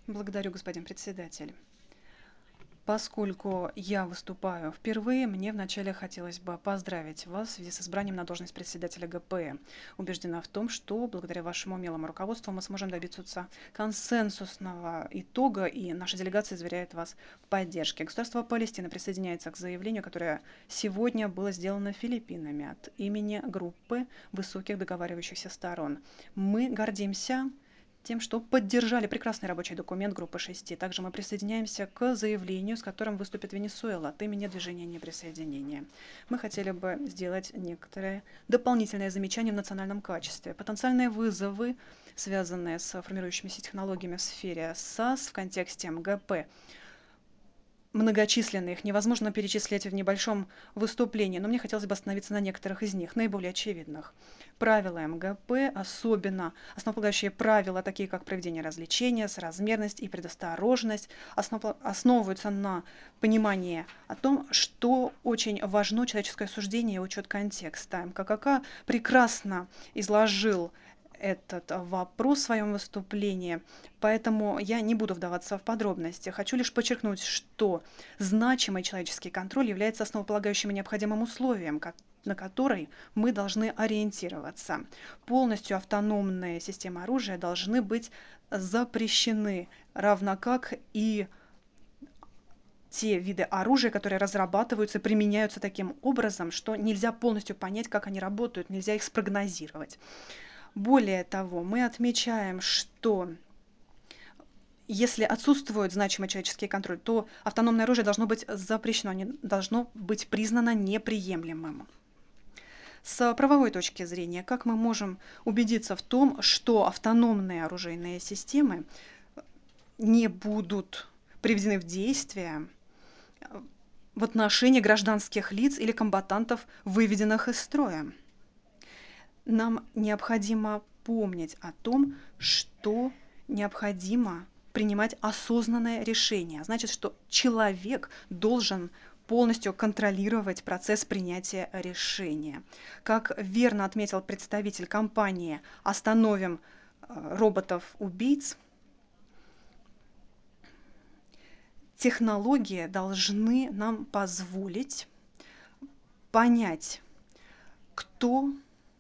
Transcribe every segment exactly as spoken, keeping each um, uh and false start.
Благодарю, господин председатель. Поскольку я выступаю впервые, мне вначале хотелось бы поздравить вас в связи с избранием на должность председателя Г П. Убеждена в том, что благодаря вашему умелому руководству мы сможем добиться консенсусного итога, и наша делегация заверяет вас в поддержке. Государство Палестина присоединяется к заявлению, которое сегодня было сделано Филиппинами от имени группы высоких договаривающихся сторон. Мы гордимся тем, что поддержали прекрасный рабочий документ группы шести. Также мы присоединяемся к заявлению, с которым выступит Венесуэла от имени движения неприсоединения. Мы хотели бы сделать некоторые дополнительные замечания в национальном качестве. Потенциальные вызовы, связанные с формирующимися технологиями в сфере САС в контексте М Г П, многочисленные, их невозможно перечислить в небольшом выступлении, но мне хотелось бы остановиться на некоторых из них, наиболее очевидных. Правила М Г П, особенно основополагающие правила, такие как проведение развлечения, соразмерность и предосторожность, основ... основываются на понимании о том, что очень важно человеческое суждение и учет контекста. М К К К прекрасно изложил этот вопрос в своем выступлении, поэтому я не буду вдаваться в подробности. Хочу лишь подчеркнуть, что значимый человеческий контроль является основополагающим и необходимым условием, на который мы должны ориентироваться. Полностью автономные системы оружия должны быть запрещены, равно как и те виды оружия, которые разрабатываются, применяются таким образом, что нельзя полностью понять, как они работают, нельзя их спрогнозировать. Более того, мы отмечаем, что если отсутствует значимый человеческий контроль, то автономное оружие должно быть запрещено, не должно быть признано неприемлемым. С правовой точки зрения, как мы можем убедиться в том, что автономные оружейные системы не будут приведены в действие в отношении гражданских лиц или комбатантов, выведенных из строя? Нам необходимо помнить о том, что необходимо принимать осознанное решение. Значит, что человек должен полностью контролировать процесс принятия решения. Как верно отметил представитель компании «Остановим роботов-убийц», технологии должны нам позволить понять, кто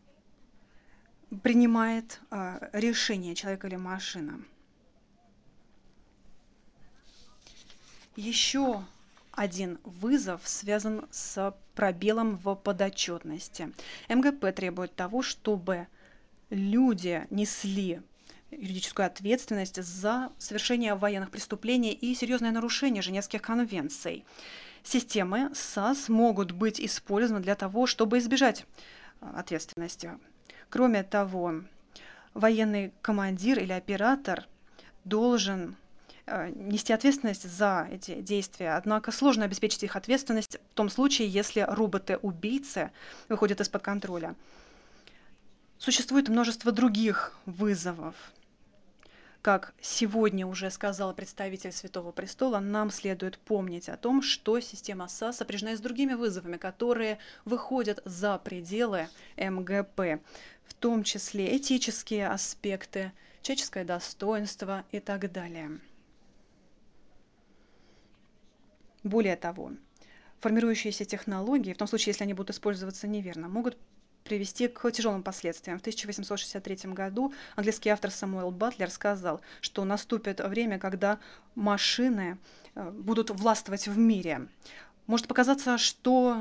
принимает а, решение, человек или машина. Еще один вызов связан с пробелом в подотчетности. М Г П требует того, чтобы люди несли юридическую ответственность за совершение военных преступлений и серьезное нарушение Женевских конвенций. Системы САС могут быть использованы для того, чтобы избежать ответственности. Кроме того, военный командир или оператор должен нести ответственность за эти действия, однако сложно обеспечить их ответственность в том случае, если роботы-убийцы выходят из-под контроля. Существует множество других вызовов. Как сегодня уже сказал представитель Святого Престола, нам следует помнить о том, что система САС сопряжена с другими вызовами, которые выходят за пределы М Г П, в том числе этические аспекты, человеческое достоинство и так далее. Более того, формирующиеся технологии, в том случае, если они будут использоваться неверно, могут привести к тяжелым последствиям. В тысяча восемьсот шестьдесят третьем году английский автор Самуэл Батлер сказал, что наступит время, когда машины будут властвовать в мире. Может показаться, что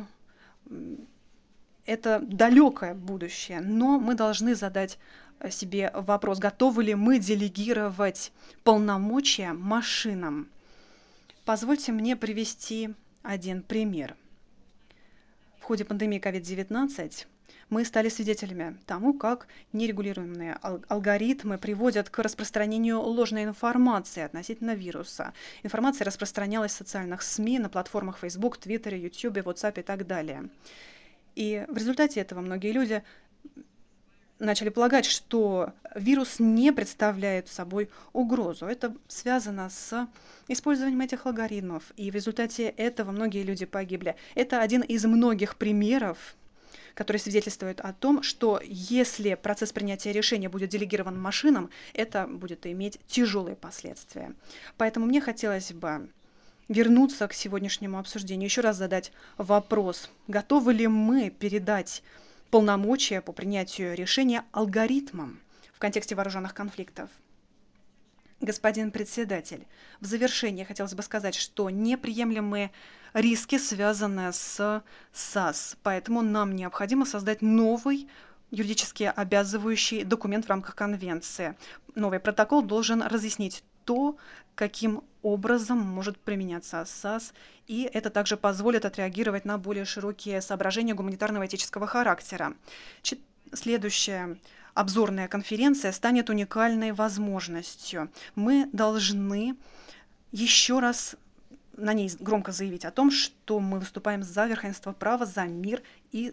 это далекое будущее, но мы должны задать себе вопрос, готовы ли мы делегировать полномочия машинам. Позвольте мне привести один пример. В ходе пандемии ковид девятнадцать мы стали свидетелями тому, как нерегулируемые алгоритмы приводят к распространению ложной информации относительно вируса. Информация распространялась в социальных СМИ, на платформах Facebook, Twitter, YouTube, WhatsApp и так далее. И в результате этого многие люди начали полагать, что вирус не представляет собой угрозу. Это связано с использованием этих алгоритмов, и в результате этого многие люди погибли. Это один из многих примеров который свидетельствует о том, что если процесс принятия решения будет делегирован машинам, это будет иметь тяжелые последствия. Поэтому мне хотелось бы вернуться к сегодняшнему обсуждению, еще раз задать вопрос, готовы ли мы передать полномочия по принятию решения алгоритмам в контексте вооруженных конфликтов. Господин председатель, в завершение хотелось бы сказать, что неприемлемые риски связаны с САС, поэтому нам необходимо создать новый юридически обязывающий документ в рамках конвенции. Новый протокол должен разъяснить то, каким образом может применяться САС, и это также позволит отреагировать на более широкие соображения гуманитарного и этического характера. Чет- Следующая обзорная конференция станет уникальной возможностью. Мы должны еще раз на ней громко заявить о том, что мы выступаем за верховенство права, за мир и